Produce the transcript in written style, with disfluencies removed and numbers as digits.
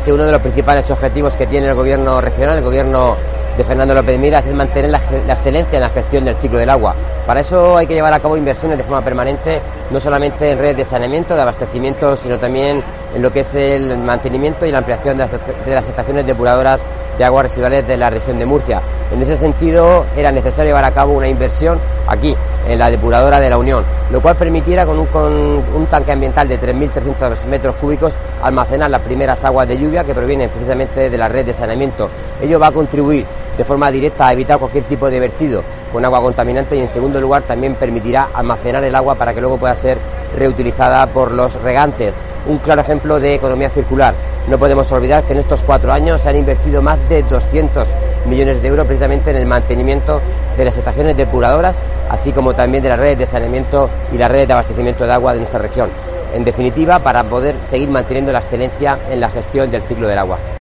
que uno de los principales objetivos que tiene el gobierno regional, el gobierno de Fernando López de Miras, es mantener la excelencia en la gestión del ciclo del agua. Para eso hay que llevar a cabo inversiones de forma permanente, no solamente en redes de saneamiento, de abastecimiento, sino también en lo que es el mantenimiento y la ampliación de las estaciones depuradoras de aguas residuales de la región de Murcia. En ese sentido, era necesario llevar a cabo una inversión aquí, en la depuradora de la Unión, lo cual permitiera con un tanque ambiental de 3.300 metros cúbicos almacenar las primeras aguas de lluvia que provienen precisamente de la red de saneamiento. Ello va a contribuir de forma directa a evitar cualquier tipo de vertido con agua contaminante y, en segundo lugar, también permitirá almacenar el agua para que luego pueda ser reutilizada por los regantes. Un claro ejemplo de economía circular. No podemos olvidar que en estos 4 años se han invertido más de 200 millones de euros precisamente en el mantenimiento de las estaciones depuradoras, así como también de las redes de saneamiento y las redes de abastecimiento de agua de nuestra región. En definitiva, para poder seguir manteniendo la excelencia en la gestión del ciclo del agua.